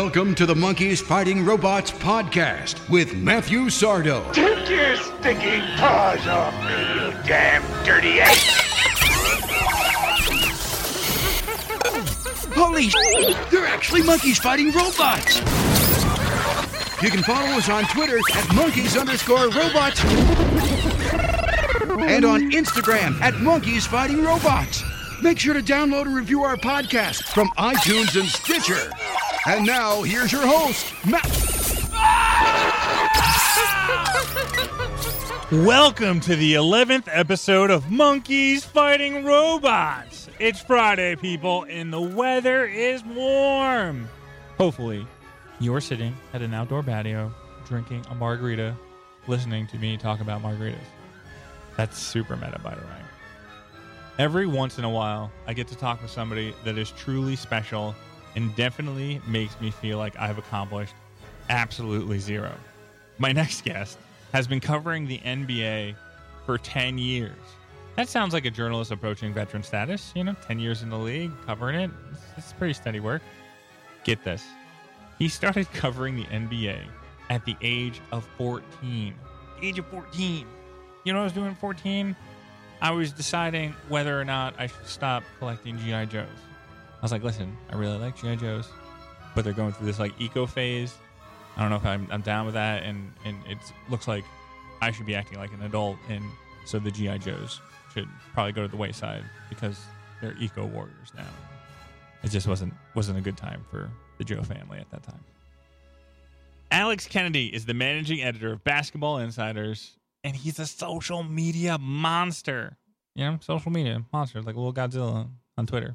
Welcome to the Monkeys Fighting Robots podcast with Matthew Sardo. Take your stinking paws off me, you damn dirty ape! Holy they're actually monkeys fighting robots! You can follow us on Twitter at monkeys_robots and on Instagram at monkeys fighting robots. Make sure to download and review our podcast from iTunes and Stitcher. And now, here's your host, Matt. Welcome to the 11th episode of Monkeys Fighting Robots. It's Friday, people, and the weather is warm. Hopefully, you're sitting at an outdoor patio, drinking a margarita, listening to me talk about margaritas. That's super meta, by the way. Every once in a while, I get to talk with somebody that is truly special and definitely makes me feel like I've accomplished absolutely zero. My next guest has been covering the NBA for 10 years. That sounds like a journalist approaching veteran status. 10 years in the league, covering it. It's pretty steady work. Get this. He started covering the NBA at the age of 14. The age of 14. You know what I was doing at 14? I was deciding whether or not I should stop collecting G.I. Joes. I was like, listen, I really like G.I. Joes, but they're going through this eco phase. I don't know if I'm down with that, and it looks like I should be acting like an adult, and so the G.I. Joes should probably go to the wayside because they're eco warriors now. It just wasn't a good time for the Joe family at that time. Alex Kennedy is the managing editor of Basketball Insiders, and he's a social media monster. Social media monster, like a little Godzilla on Twitter.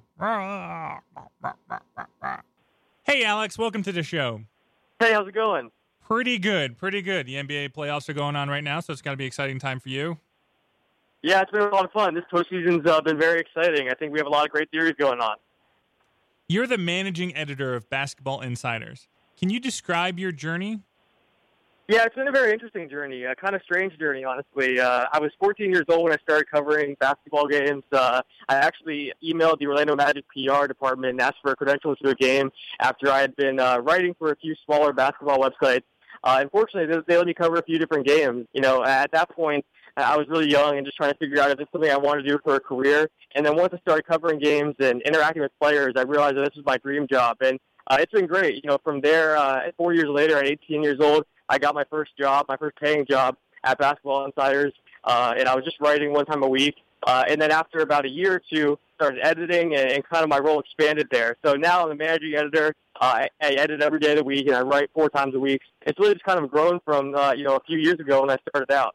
Hey, Alex, welcome to the show. Hey, how's it going? Pretty good. The NBA playoffs are going on right now, so it's got to be an exciting time for you. Yeah, it's been a lot of fun. This postseason's been very exciting. I think we have a lot of great theories going on. You're the managing editor of Basketball Insiders. Can you describe your journey? Yeah, it's been a very interesting journey, a kind of strange journey, honestly. I was 14 years old when I started covering basketball games. I actually emailed the Orlando Magic PR department and asked for credentials to a game after I had been writing for a few smaller basketball websites. Unfortunately, they let me cover a few different games. At that point, I was really young and just trying to figure out if it's something I wanted to do for a career. And then once I started covering games and interacting with players, I realized that this was my dream job. And it's been great. From there, 4 years later, at 18 years old, I got my first job, my first paying job at Basketball Insiders, and I was just writing one time a week. And then after about a year or two, started editing, and kind of my role expanded there. So now I'm the managing editor. I edit every day of the week, and I write 4 times a week. It's really just kind of grown from a few years ago when I started out.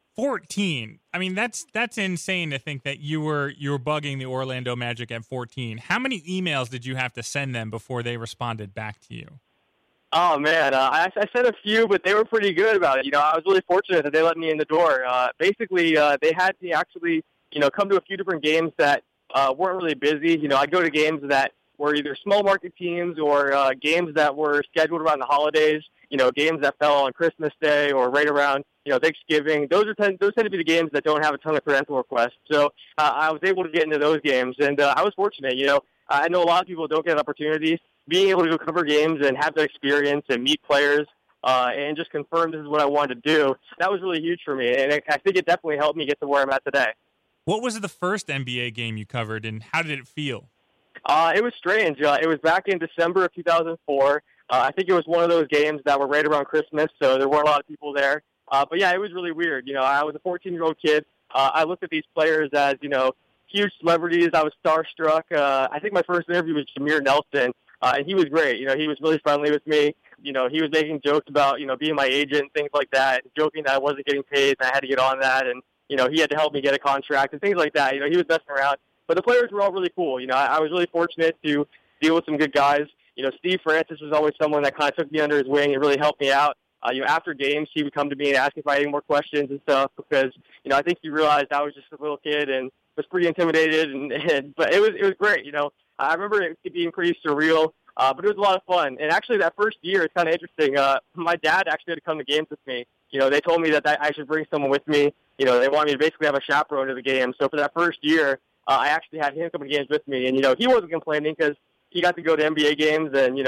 14. I mean, that's insane to think that you were bugging the Orlando Magic at 14. How many emails did you have to send them before they responded back to you? Oh, man, I sent a few, but they were pretty good about it. I was really fortunate that they let me in the door. Basically, they had me actually, come to a few different games that weren't really busy. I'd go to games that were either small market teams or games that were scheduled around the holidays, games that fell on Christmas Day or right around, Thanksgiving. Those tend to be the games that don't have a ton of credential requests. So I was able to get into those games, and I was fortunate. I know a lot of people don't get opportunities. Being able to go cover games and have that experience and meet players and just confirm this is what I wanted to do, that was really huge for me. And I think it definitely helped me get to where I'm at today. What was the first NBA game you covered, and how did it feel? It was strange. It was back in December of 2004. I think it was one of those games that were right around Christmas, so there weren't a lot of people there. But, yeah, it was really weird. I was a 14-year-old kid. I looked at these players as, huge celebrities. I was starstruck. I think my first interview was Jameer Nelson. And he was great. He was really friendly with me. He was making jokes about, being my agent and things like that, joking that I wasn't getting paid and I had to get on that. And, he had to help me get a contract and things like that. He was messing around. But the players were all really cool. I was really fortunate to deal with some good guys. Steve Francis was always someone that kind of took me under his wing and really helped me out. After games, he would come to me and ask if I had any more questions and stuff because, I think he realized I was just a little kid and was pretty intimidated. But it was great. I remember it being pretty surreal, but it was a lot of fun. And actually, that first year, it's kind of interesting. My dad actually had to come to games with me. They told me that I should bring someone with me. They wanted me to basically have a chaperone to the game. So for that first year, I actually had him come to games with me. And, he wasn't complaining because he got to go to NBA games and,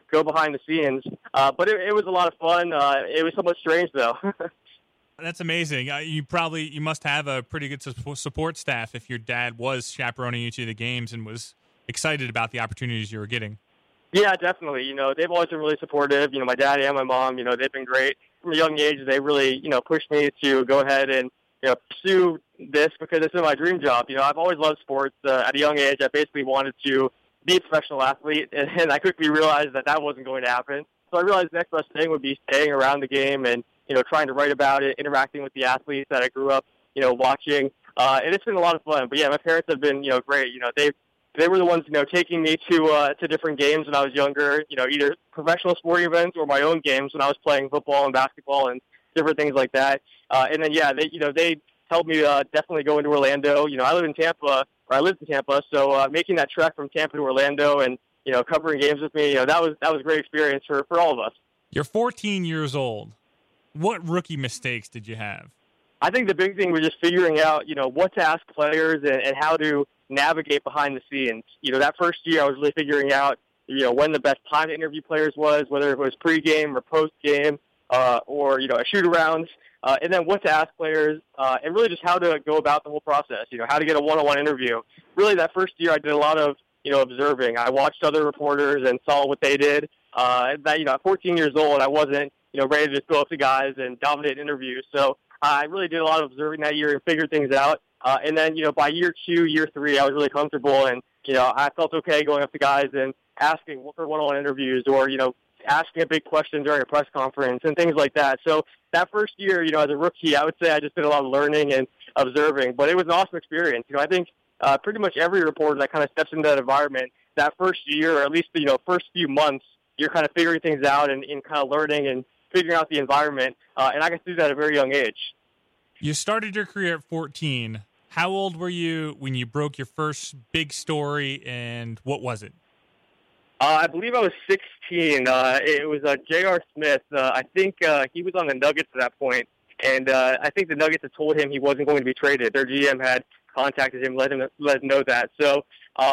go behind the scenes. But it was a lot of fun. It was somewhat strange, though. That's amazing. You must have a pretty good support staff if your dad was chaperoning you to the games and was excited about the opportunities you were getting. Yeah, definitely. They've always been really supportive. My dad and my mom, they've been great. From a young age, they really, pushed me to go ahead and, pursue this because it's been my dream job. I've always loved sports. At a young age, I basically wanted to be a professional athlete, and I quickly realized that wasn't going to happen. So I realized the next best thing would be staying around the game and, trying to write about it, interacting with the athletes that I grew up, watching. And it's been a lot of fun. But, yeah, my parents have been, great. They were the ones, taking me to different games when I was younger, either professional sporting events or my own games when I was playing football and basketball and different things like that. And then, yeah, they helped me definitely go into Orlando. I lived in Tampa, so making that trek from Tampa to Orlando and, covering games with me, that was a great experience for all of us. You're 14 years old. What rookie mistakes did you have? I think the big thing was just figuring out, what to ask players and how to navigate behind the scenes. That first year I was really figuring out, when the best time to interview players was, whether it was pregame or postgame, or, a shoot-around, and then what to ask players, and really just how to go about the whole process, how to get a one-on-one interview. Really, that first year I did a lot of, observing. I watched other reporters and saw what they did. At 14 years old, I wasn't, ready to just go up to guys and dominate interviews. So I really did a lot of observing that year and figured things out. And then, by year 2, year 3, I was really comfortable and, I felt okay going up to guys and asking for one-on-one interviews or, asking a big question during a press conference and things like that. So that first year, as a rookie, I would say I just did a lot of learning and observing, but it was an awesome experience. I think pretty much every reporter that kind of steps into that environment, that first year, or at least, first few months, you're kind of figuring things out and kind of learning and figuring out the environment. And I got to do that at a very young age. You started your career at 14. How old were you when you broke your first big story, and what was it? I believe I was 16. It was J.R. Smith. I think he was on the Nuggets at that point, and I think the Nuggets had told him he wasn't going to be traded. Their GM had contacted him, let him know that. So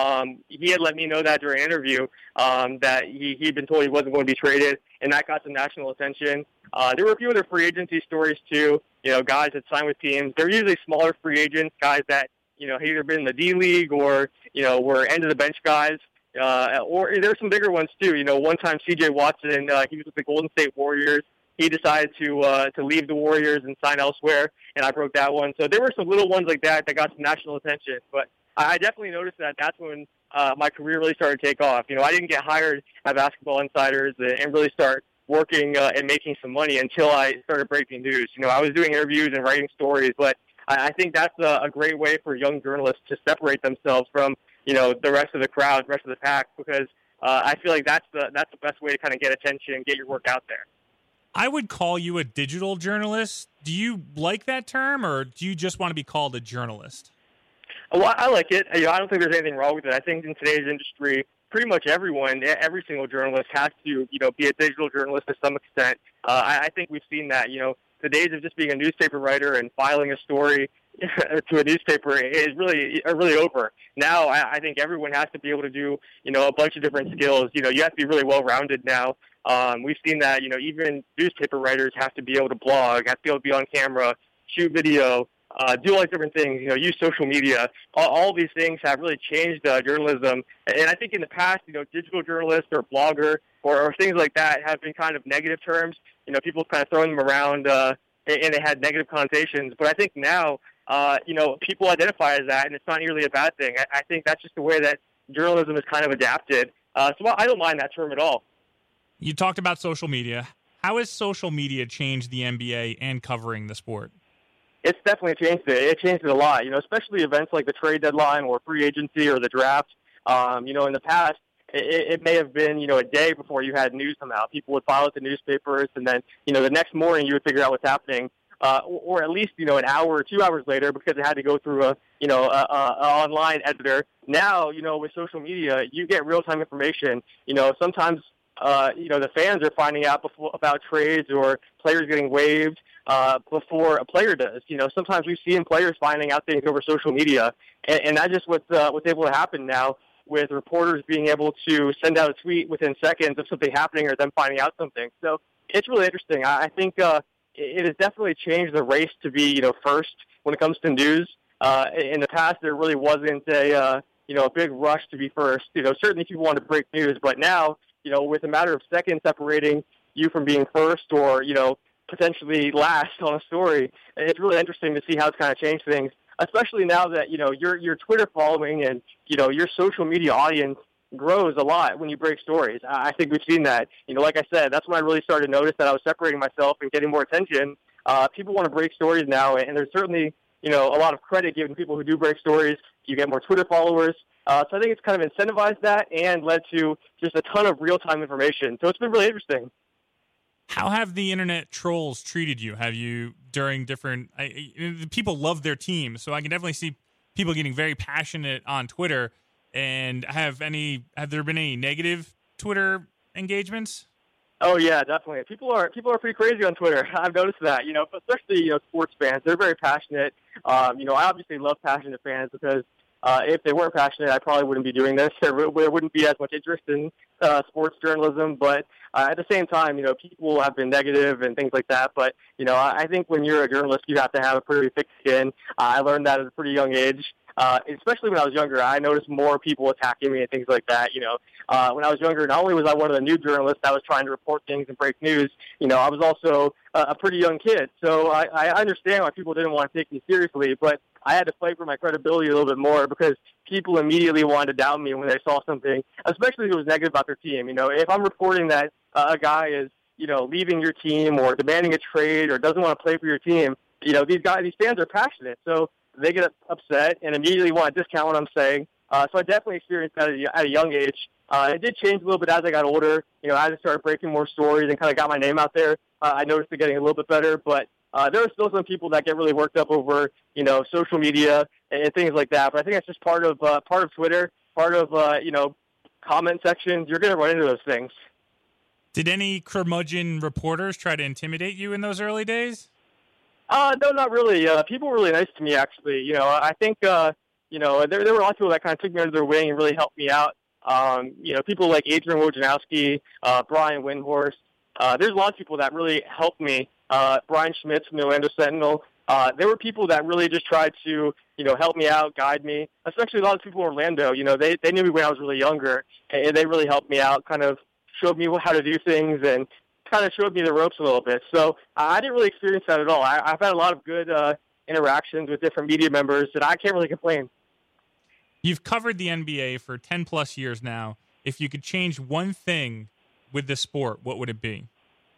he had let me know that during an interview that he'd been told he wasn't going to be traded, and that got some national attention. There were a few other free agency stories too. Guys that signed with teams. They're usually smaller free agents, guys that had either been in the D League or were end of the bench guys. Or there's some bigger ones too. One time C.J. Watson, he was with the Golden State Warriors. He decided to leave the Warriors and sign elsewhere, and I broke that one. So there were some little ones like that got some national attention. But I definitely noticed that that's when my career really started to take off. I didn't get hired at Basketball Insiders and really start working and making some money until I started breaking news. I was doing interviews and writing stories, but I think that's a great way for young journalists to separate themselves from the rest of the crowd, the rest of the pack, because I feel like that's the best way to kind of get attention and get your work out there. I would call you a digital journalist. Do you like that term, or do you just want to be called a journalist? Well, I like it. I don't think there's anything wrong with it. I think in today's industry, pretty much everyone, every single journalist has to, be a digital journalist to some extent. I think we've seen that. The days of just being a newspaper writer and filing a story to a newspaper is really over. Now, I think everyone has to be able to do, a bunch of different skills. You have to be really well-rounded now. We've seen that, even newspaper writers have to be able to blog, have to be able to be on camera, shoot video, do all these different things, use social media. All these things have really changed journalism. And I think in the past, digital journalist or blogger or things like that have been kind of negative terms. People kind of throwing them around and they had negative connotations. But I think now, people identify as that, and it's not nearly a bad thing. I think that's just the way that journalism is kind of adapted. So I don't mind that term at all. You talked about social media. How has social media changed the NBA and covering the sport? It's definitely changed it. It changed it a lot, especially events like the trade deadline or free agency or the draft. In the past, it may have been, a day before you had news come out. People would file it to newspapers, and then, the next morning you would figure out what's happening. Or at least, an hour or 2 hours later because it had to go through a online editor. Now, with social media, you get real-time information. Sometimes, the fans are finding out about trades or players getting waived before a player does. Sometimes we've seen players finding out things over social media, and that's just what's able to happen now. with reporters being able to send out a tweet within seconds of something happening or them finding out something. So it's really interesting. I think it has definitely changed the race to be, first when it comes to news. In the past, there really wasn't a big rush to be first. Certainly people want to break news, but now, with a matter of seconds separating you from being first or, potentially last on a story, it's really interesting to see how it's kind of changed things, especially now that, your Twitter following and, your social media audience grows a lot when you break stories. I think we've seen that. Like I said, that's when I really started to notice that I was separating myself and getting more attention. People want to break stories now, and there's certainly, a lot of credit given to people who do break stories. You get more Twitter followers. So I think it's kind of incentivized that and led to just a ton of real-time information. So it's been really interesting. How have the internet trolls treated you? Have you, during different... people love their team, so I can definitely see people getting very passionate on Twitter. And have there been any negative Twitter engagements? Oh yeah, definitely. People are pretty crazy on Twitter. I've noticed that. Especially sports fans. They're very passionate. I obviously love passionate fans because if they weren't passionate, I probably wouldn't be doing this. There wouldn't be as much interest in sports journalism. But at the same time, people have been negative and things like that. But I think when you're a journalist, you have to have a pretty thick skin. I learned that at a pretty young age. Especially when I was younger, I noticed more people attacking me and things like that. When I was younger, not only was I one of the new journalists that was trying to report things and break news, I was also a pretty young kid. So I understand why people didn't want to take me seriously, but I had to fight for my credibility a little bit more because people immediately wanted to doubt me when they saw something, especially if it was negative about their team. If I'm reporting that a guy is, leaving your team or demanding a trade or doesn't want to play for your team, these fans are passionate. So they get upset and immediately want to discount what I'm saying. So I definitely experienced that at a young age. It did change a little bit as I got older. As I started breaking more stories and kind of got my name out there, I noticed it getting a little bit better. But there are still some people that get really worked up over, social media and things like that. But I think that's just part of Twitter, part of, comment sections. You're going to run into those things. Did any curmudgeon reporters try to intimidate you in those early days? No, not really. People were really nice to me, actually. I think, there were a lot of people that kind of took me under their wing and really helped me out. People like Adrian Wojnarowski, Brian Windhorst. There's a lot of people that really helped me. Brian Schmitz from the Orlando Sentinel. There were people that really just tried to, help me out, guide me, especially a lot of people in Orlando. They knew me when I was really younger, and they really helped me out, kind of showed me how to do things and kind of showed me the ropes a little bit. So I didn't really experience that at all. I've had a lot of good interactions with different media members that I can't really complain. You've covered the NBA for 10-plus years now. If you could change one thing with the sport, what would it be?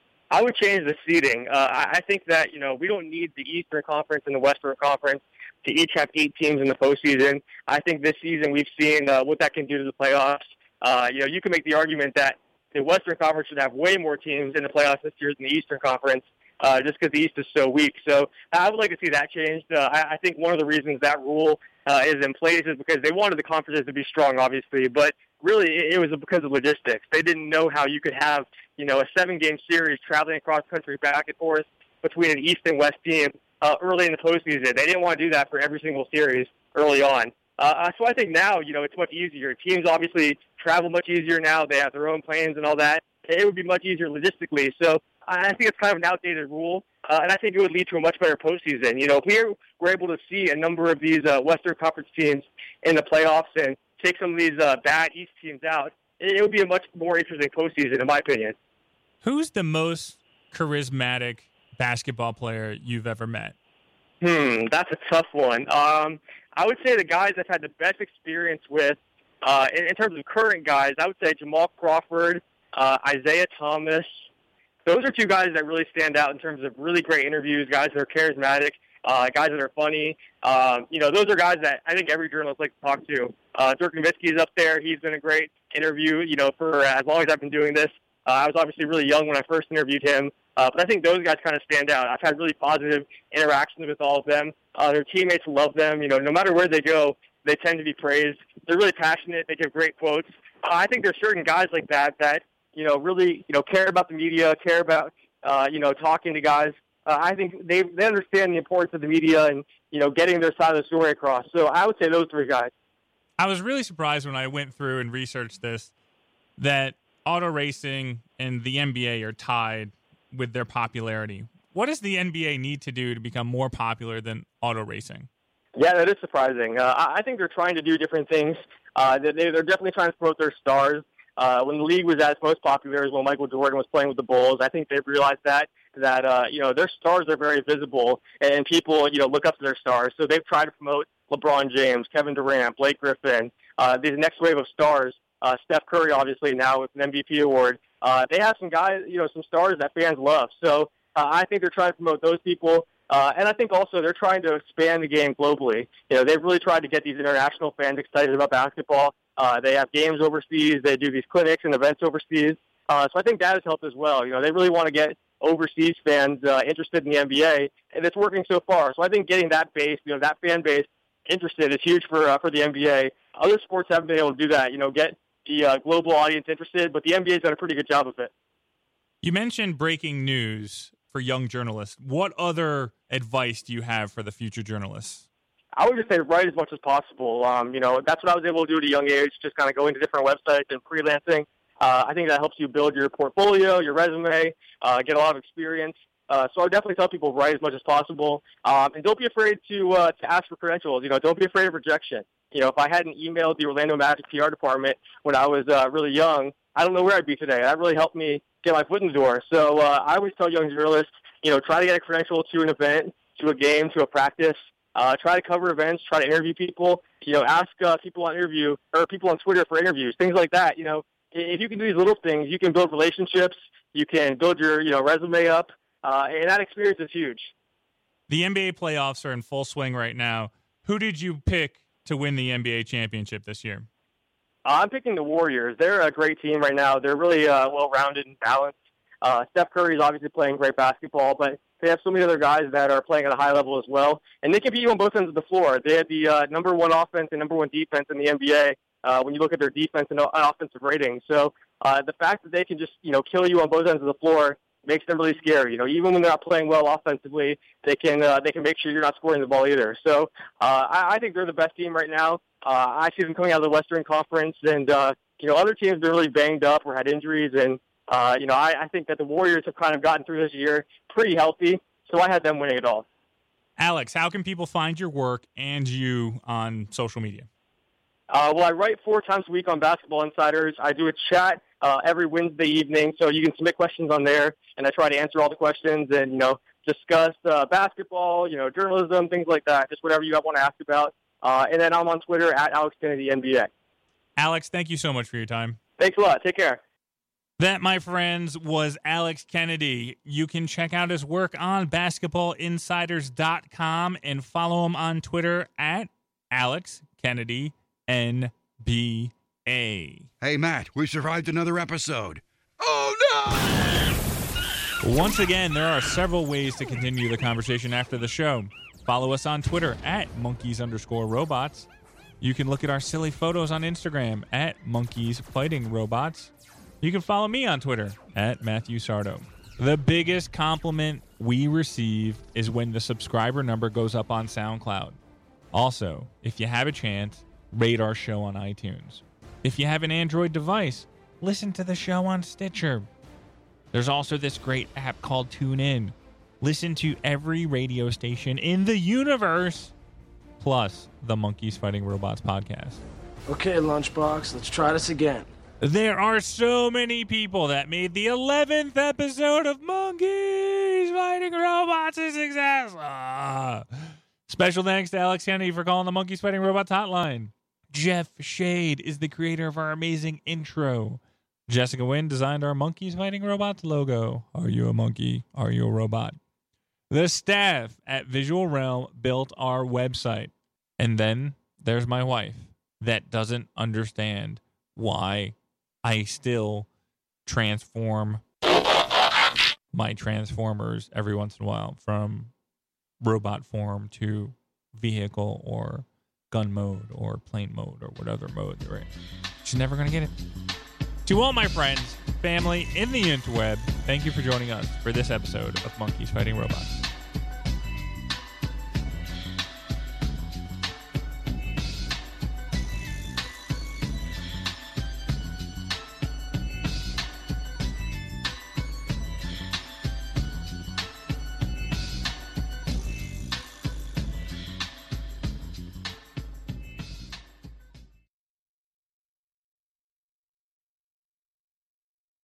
I would change the seeding. I think that, we don't need the Eastern Conference and the Western Conference to each have 8 teams in the postseason. I think this season we've seen what that can do to the playoffs. You can make the argument that the Western Conference should have way more teams in the playoffs this year than the Eastern Conference, just because the East is so weak. So I would like to see that changed. I think one of the reasons that rule is in place is because they wanted the conferences to be strong, obviously, but really it was because of logistics. They didn't know how you could have, a 7-game series traveling across country back and forth between an East and West team early in the postseason. They didn't want to do that for every single series early on. So I think now, it's much easier. Teams obviously travel much easier now. They have their own planes and all that. It would be much easier logistically. So I think it's kind of an outdated rule, and I think it would lead to a much better postseason. If we were able to see a number of these Western Conference teams in the playoffs and take some of these bad East teams out, it would be a much more interesting postseason, in my opinion. Who's the most charismatic basketball player you've ever met? That's a tough one. I would say the guys I've had the best experience with, in terms of current guys, I would say Jamal Crawford, Isaiah Thomas. Those are 2 guys that really stand out in terms of really great interviews, guys that are charismatic, guys that are funny. Those are guys that I think every journalist likes to talk to. Dirk Nowitzki's up there. He's been a great interview, for as long as I've been doing this. I was obviously really young when I first interviewed him. But I think those guys kind of stand out. I've had really positive interactions with all of them. Their teammates love them. No matter where they go, they tend to be praised. They're really passionate. They give great quotes. I think there's certain guys like that really, care about the media, care about, talking to guys. I think they understand the importance of the media and, getting their side of the story across. So I would say those 3 guys. I was really surprised when I went through and researched this that auto racing and the NBA are tied with their popularity. What does the NBA need to do to become more popular than auto racing? Yeah, that is surprising. I think they're trying to do different things. They're definitely trying to promote their stars. When the league was at its most popular is when Michael Jordan was playing with the Bulls. I think they've realized that their stars are very visible and people, look up to their stars. So they've tried to promote LeBron James, Kevin Durant, Blake Griffin, these next wave of stars. Steph Curry, obviously, now with an MVP award. They have some guys, some stars that fans love. So I think they're trying to promote those people. And I think also they're trying to expand the game globally. They've really tried to get these international fans excited about basketball. They have games overseas. They do these clinics and events overseas. So I think that has helped as well. They really want to get overseas fans interested in the NBA, and it's working so far. So I think getting that base, that fan base interested is huge for the NBA. Other sports haven't been able to do that, get the global audience interested, but the NBA's done a pretty good job of it. You mentioned breaking news for young journalists. What other advice do you have for the future journalists? I would just say write as much as possible. That's what I was able to do at a young age, just kind of going to different websites and freelancing. I think that helps you build your portfolio, your resume, get a lot of experience. So I would definitely tell people write as much as possible. And don't be afraid to ask for credentials. Don't be afraid of rejection. If I hadn't emailed the Orlando Magic PR department when I was really young, I don't know where I'd be today. That really helped me get my foot in the door. So I always tell young journalists, try to get a credential to an event, to a game, to a practice. Try to cover events, try to interview people, ask people on Twitter for interviews, things like that. If you can do these little things, you can build relationships, you can build your, resume up, and that experience is huge. The NBA playoffs are in full swing right now. Who did you pick to win the NBA championship this year? I'm picking the Warriors. They're a great team right now. They're really well-rounded and balanced. Steph Curry is obviously playing great basketball, but they have so many other guys that are playing at a high level as well. And they can beat you on both ends of the floor. They have the number one offense and number one defense in the NBA when you look at their defense and offensive rating. So the fact that they can just, kill you on both ends of the floor makes them really scary. Even when they're not playing well offensively, they can make sure you're not scoring the ball either. So I think they're the best team right now. I see them coming out of the Western Conference, and other teams have been really banged up or had injuries, and I think that the Warriors have kind of gotten through this year pretty healthy, so I had them winning it all. Alex, how can people find your work and you on social media? Well, I write 4 times a week on Basketball Insiders. I do a chat every Wednesday evening, so you can submit questions on there, and I try to answer all the questions and, discuss basketball, journalism, things like that, just whatever you want to ask about. And then I'm on Twitter at Alex Kennedy NBA. Alex, thank you so much for your time. Thanks a lot. Take care. That, my friends, was Alex Kennedy. You can check out his work on basketballinsiders.com and follow him on Twitter at Alex Kennedy NBA. Hey, Matt, we survived another episode. Oh, no! Once again, there are several ways to continue the conversation after the show. Follow us on Twitter at monkeys_robots. You can look at our silly photos on Instagram at monkeysfightingrobots. You can follow me on Twitter at Matthew Sardo. The biggest compliment we receive is when the subscriber number goes up on SoundCloud. Also, if you have a chance, rate our show on iTunes. If you have an Android device, listen to the show on Stitcher. There's also this great app called TuneIn. Listen to every radio station in the universe, plus the Monkeys Fighting Robots podcast. Okay, Lunchbox, let's try this again. There are so many people that made the 11th episode of Monkeys Fighting Robots a success. Special thanks to Alex Kennedy for calling the Monkeys Fighting Robots hotline. Jeff Shade is the creator of our amazing intro. Jessica Wynn designed our Monkeys Fighting Robots logo. Are you a monkey? Are you a robot? The staff at Visual Realm built our website. And then there's my wife that doesn't understand why I still transform my Transformers every once in a while from robot form to vehicle or gun mode or plane mode or whatever mode they're in. She's never going to get it. To all my friends, family in the interweb, thank you for joining us for this episode of Monkeys Fighting Robots.